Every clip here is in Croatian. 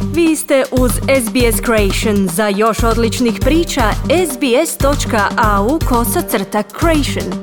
Vi ste uz SBS Creation. Za još odličnih priča, sbs.au/creation.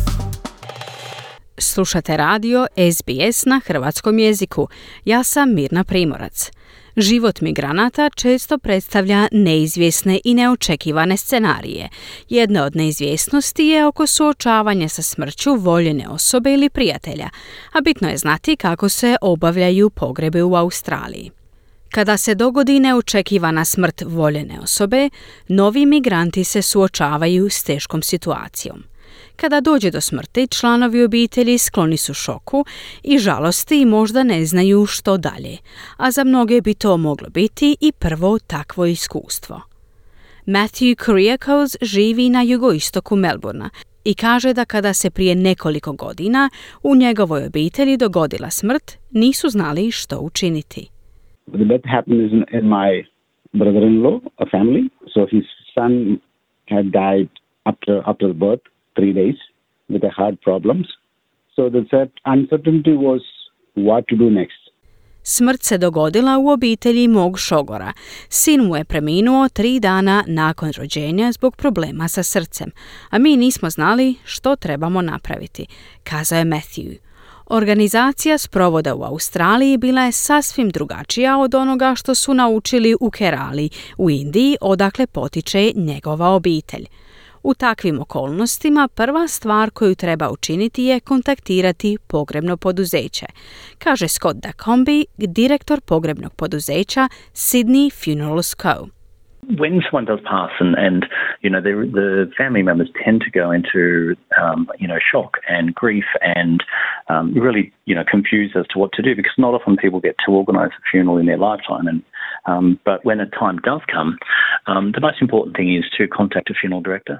Slušate radio SBS na hrvatskom jeziku. Ja sam Mirna Primorac. Život migranata često predstavlja neizvjesne i neočekivane scenarije. Jedna od neizvjesnosti je oko suočavanja sa smrću voljene osobe ili prijatelja, a bitno je znati kako se obavljaju pogrebe u Australiji. Kada se dogodi neočekivana smrt voljene osobe, novi migranti se suočavaju s teškom situacijom. Kada dođe do smrti, članovi obitelji skloni su šoku i žalosti i možda ne znaju što dalje, a za mnoge bi to moglo biti i prvo takvo iskustvo. Matthew Kuriakose živi na jugoistoku Melbourna i kaže da kada se prije nekoliko godina u njegovoj obitelji dogodila smrt, nisu znali što učiniti. The death happened in my brother-in-law, a family. So his son had died after the birth, 3 days, with a heart problems. So the uncertainty was what to do next. Smrt se dogodila u obitelji mog šogora. Sin mu je preminuo 3 dana nakon rođenja zbog problema sa srcem, a mi nismo znali što trebamo napraviti, kazao je Matthew. Organizacija sprovoda u Australiji bila je sasvim drugačija od onoga što su naučili u Kerali, u Indiji, odakle potiče njegova obitelj. U takvim okolnostima prva stvar koju treba učiniti je kontaktirati pogrebno poduzeće, kaže Scott Dacombi, direktor pogrebnog poduzeća Sydney Funerals Co. When someone does pass and the family members tend to go into shock and grief and really confused as to what to do, because not often people get to organise a funeral in their lifetime, and but when a time does come, the most important thing is to contact a funeral director.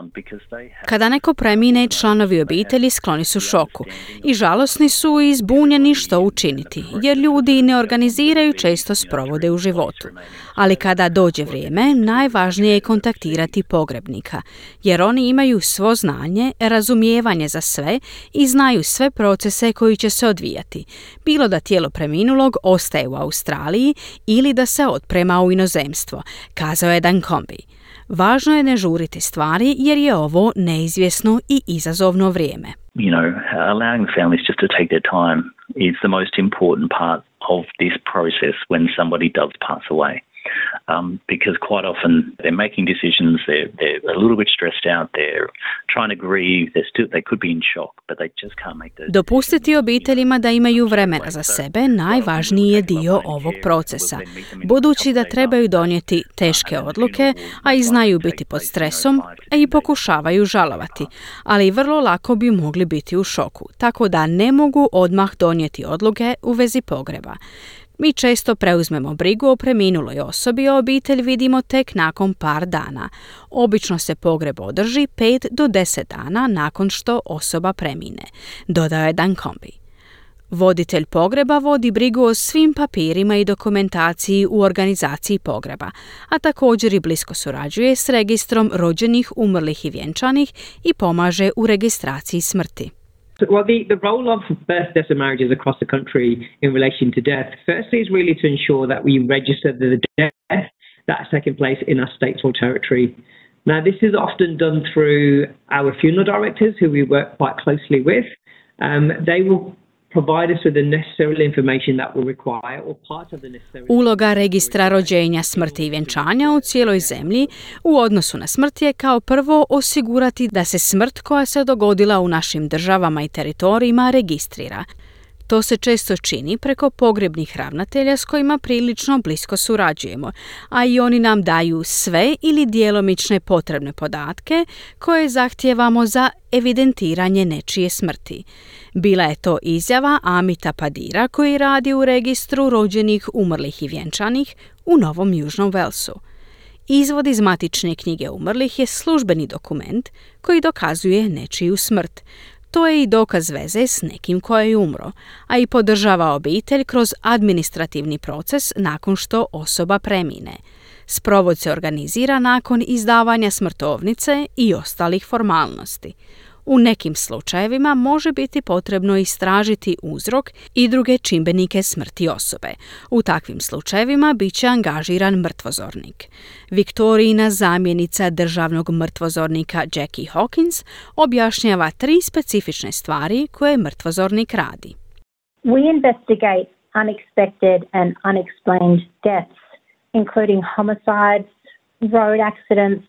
Kada neko premine, članovi obitelji skloni su šoku i žalosni su i zbunjeni što učiniti, jer ljudi ne organiziraju često sprovode u životu. Ali kada dođe vrijeme, najvažnije je kontaktirati pogrebnika, jer oni imaju svo znanje, razumijevanje za sve i znaju sve procese koji će se odvijati, bilo da tijelo preminulog ostaje u Australiji ili da se otprema u inozemstvo, kazao je Dacombi. Važno je ne žuriti stvari jer je ovo neizvjesno i izazovno vrijeme. Allowing the families just to take their time is the most important part of this process when somebody does pass away. Because quite often they're making decisions, they're a little bit stressed out, they're trying to grieve, they could be in shock, but they just can't make those. Dopustiti obiteljima da imaju vremena za sebe najvažniji je dio ovog procesa, budući da trebaju donijeti teške odluke, a i znaju biti pod stresom, a i pokušavaju žalovati, ali vrlo lako bi mogli biti u šoku, tako da ne mogu odmah donijeti odluke u vezi pogreba. Mi često preuzmemo brigu o preminuloj osobi, a obitelj vidimo tek nakon par dana. Obično se pogreb održi 5 do 10 dana nakon što osoba premine, dodao je Dacombi. Voditelj pogreba vodi brigu o svim papirima i dokumentaciji u organizaciji pogreba, a također i blisko surađuje s registrom rođenih, umrlih i vjenčanih i pomaže u registraciji smrti. Well, the role of birth, deaths and marriages across the country in relation to death, firstly is really to ensure that we register the death that's taken place in our state or territory. Now, this is often done through our funeral directors, who we work quite closely with. They will provide us with the necessary information that we require or part of the necessary. Uloga registra rođenja, smrti i vjenčanja u cijeloj zemlji u odnosu na smrt je kao prvo osigurati da se smrt koja se dogodila u našim državama i teritorijima registrira. To se često čini preko pogrebnih ravnatelja s kojima prilično blisko surađujemo, a i oni nam daju sve ili djelomične potrebne podatke koje zahtijevamo za evidentiranje nečije smrti. Bila je to izjava Amita Padira koji radi u registru rođenih, umrlih i vjenčanih u Novom Južnom Walesu. Izvod iz matične knjige umrlih je službeni dokument koji dokazuje nečiju smrt. To je i dokaz veze s nekim ko je umro, a i podržava obitelj kroz administrativni proces nakon što osoba premine. Sprovod se organizira nakon izdavanja smrtovnice i ostalih formalnosti. U nekim slučajevima može biti potrebno istražiti uzrok i druge čimbenike smrti osobe. U takvim slučajevima bit će angažiran mrtvozornik. Viktorijina zamjenica državnog mrtvozornika Jackie Hawkins objašnjava 3 specifične stvari koje mrtvozornik radi. We investigate unexpected and unexplained deaths, including homicides, road accidents,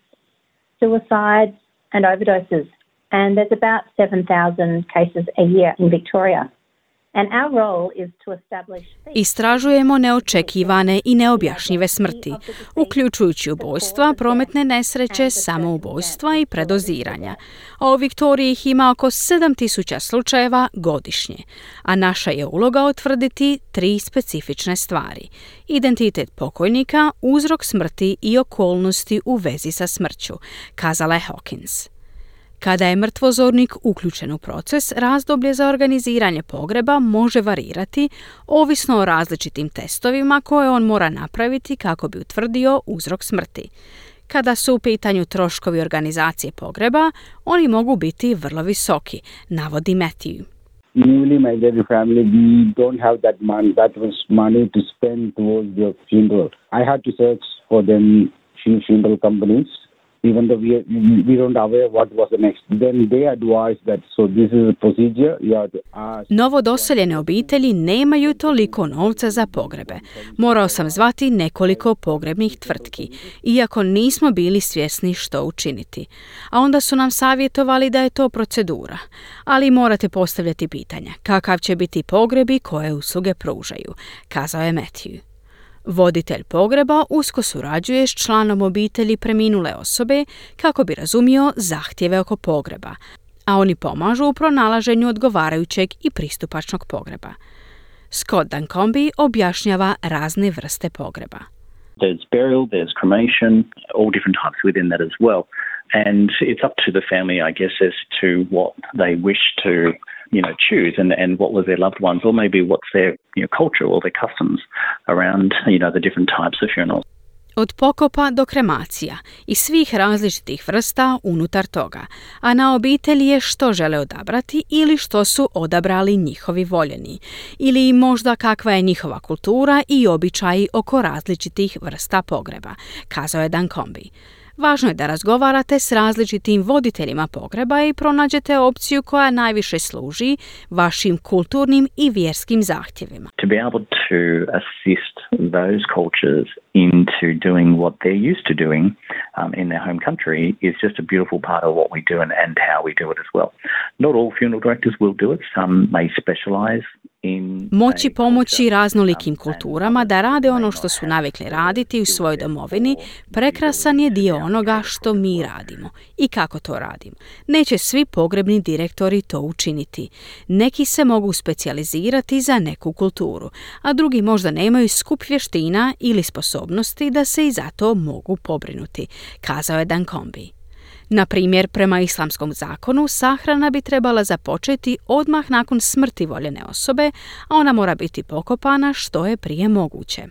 suicides and overdoses. And there's about 7,000 cases a year in Victoria. And our role is to establish... Istražujemo neočekivane i neobjašnjive smrti, uključujući ubojstva, prometne nesreće, samoubojstva i predoziranja. A u Viktoriji ih ima oko 7,000 slučajeva godišnje, a naša je uloga utvrditi 3 specifične stvari. Identitet pokojnika, uzrok smrti i okolnosti u vezi sa smrću, kazala je Hawkins. Kada je mrtvozornik uključen u proces, razdoblje za organiziranje pogreba može varirati ovisno o različitim testovima koje on mora napraviti kako bi utvrdio uzrok smrti. Kada su u pitanju troškovi organizacije pogreba, oni mogu biti vrlo visoki, navodi Matthew. Newly migrated family, we don't have that money to spend towards their funeral. I had to search for them funeral companies. Even though we don't aware what was the next. Then they advise that so this is a procedure you have to ask. Novodoseljene obitelji nemaju toliko novca za pogrebe. Morao sam zvati nekoliko pogrebnih tvrtki, iako nismo bili svjesni što učiniti. A onda su nam savjetovali da je to procedura. Ali morate postavljati pitanja. Kakav će biti pogreb i koje usluge pružaju, kazao je Matthew. Voditelj pogreba usko surađuje s članom obitelji preminule osobe kako bi razumio zahtjeve oko pogreba, a oni pomažu u pronalaženju odgovarajućeg i pristupačnog pogreba. Scott Duncombe objašnjava razne vrste pogreba. There's burial, there's cremation, all different types within that as well. And it's up to the family, I guess, as to what they wish to choose and what was their loved ones, or maybe what's their culture or their customs around, the different types of funerals. Od pokopa do kremacija i svih različitih vrsta unutar toga, a na obitelji je što žele odabrati ili što su odabrali njihovi voljeni, ili možda kakva je njihova kultura i običaji oko različitih vrsta pogreba, kazao je Duncombe. Važno je da razgovarate s različitim voditeljima pogreba i pronađete opciju koja najviše služi vašim kulturnim i vjerskim zahtjevima. To be able to assist those cultures into doing what they're used to doing in their home country is just a beautiful part of what we do and how we do it as well. Not all funeral directors will do it. Some may specialize. Moći pomoći raznolikim kulturama da rade ono što su navikli raditi u svojoj domovini prekrasan je dio onoga što mi radimo i kako to radimo. Neće svi pogrebni direktori to učiniti. Neki se mogu specijalizirati za neku kulturu, a drugi možda nemaju skup vještina ili sposobnosti da se i za to mogu pobrinuti, kazao je Duncombe. Na primjer, prema islamskom zakonu, sahrana bi trebala započeti odmah nakon smrti voljene osobe, a ona mora biti pokopana što je prije moguće.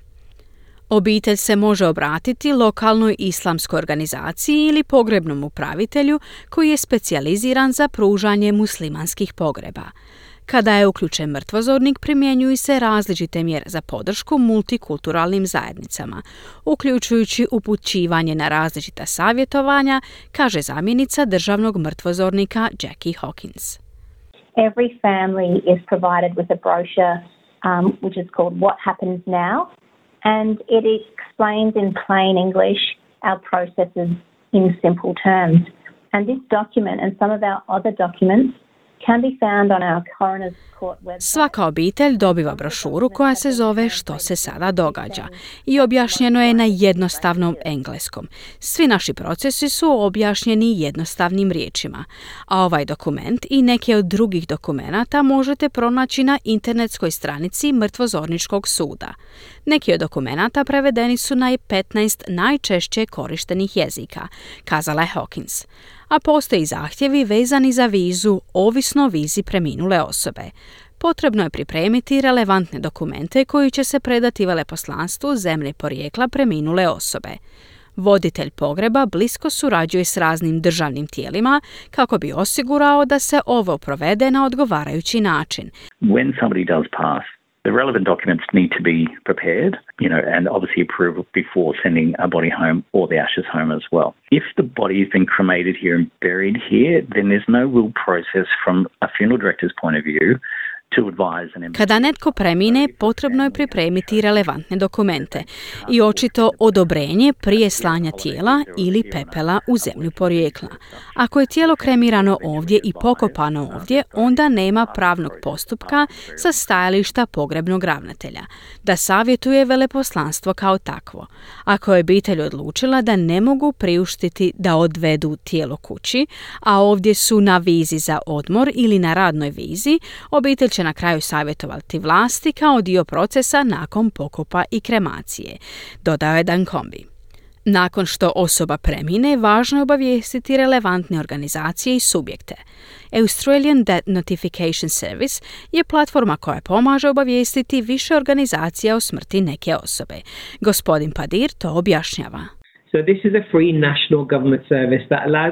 Obitelj se može obratiti lokalnoj islamskoj organizaciji ili pogrebnom upravitelju koji je specijaliziran za pružanje muslimanskih pogreba. Kada je uključen mrtvozornik, primjenjuju se različite mjere za podršku multikulturalnim zajednicama, uključujući upućivanje na različita savjetovanja, kaže zamjenica državnog mrtvozornika Jackie Hawkins. Every family is provided with a brochure which is called What Happens Now, and it explains in plain English our processes in simple terms. And this document and some of our other documents can be found on our Coroner's Court website. Svaka obitelj dobiva brošuru koja se zove Što se sada događa i objašnjeno je na jednostavnom engleskom. Svi naši procesi su objašnjeni jednostavnim riječima, a ovaj dokument i neke od drugih dokumenata možete pronaći na internetskoj stranici Mrtvozorničkog suda. Neki od dokumenata prevedeni su na 15 najčešće korištenih jezika, kazala je Hawkins. A postoji zahtjevi vezani za vizu ovisno o vizi preminule osobe. Potrebno je pripremiti relevantne dokumente koji će se predati veleposlanstvu zemlje porijekla preminule osobe. Voditelj pogreba blisko surađuje s raznim državnim tijelima kako bi osigurao da se ovo provede na odgovarajući način. When somebody does pass, the relevant documents need to be prepared, and obviously approved before sending a body home or the ashes home as well. If the body has been cremated here and buried here, then there's no real process from a funeral director's point of view. Kada netko premine, potrebno je pripremiti relevantne dokumente i očito odobrenje prije slanja tijela ili pepela u zemlju porijekla. Ako je tijelo kremirano ovdje i pokopano ovdje, onda nema pravnog postupka sa stajališta pogrebnog ravnatelja da savjetuje veleposlanstvo kao takvo. Ako je obitelj odlučila da ne mogu priuštiti da odvedu tijelo kući, a ovdje su na vizi za odmor ili na radnoj vizi, obitelj će na kraju savjetovati vlasti kao dio procesa nakon pokopa i kremacije, dodao je Duncombe. Nakon što osoba premine, važno je obavijestiti relevantne organizacije i subjekte. Australian Death Notification Service je platforma koja pomaže obavijestiti više organizacija o smrti neke osobe. Gospodin Padir to objašnjava. So this is a free national government service that allows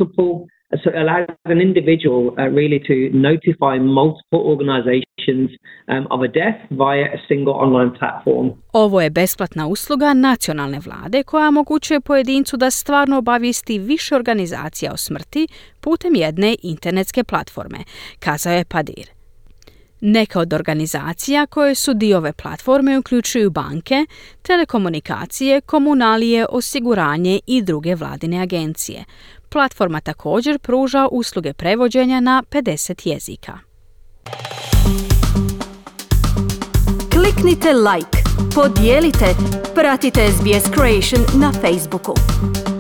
an individual really to notify multiple organizations of a death via a single online platform. Ovo je besplatna usluga nacionalne vlade koja omogućuje pojedincu da stvarno obavijesti više organizacija o smrti putem jedne internetske platforme, kazao je Padir. Neke od organizacija koje su dio ove platforme uključuju banke, telekomunikacije, komunalije, osiguranje i druge vladine agencije. Platforma također pruža usluge prevođenja na 50 jezika. Kliknite like, podijelite, pratite SBS Creation na Facebooku.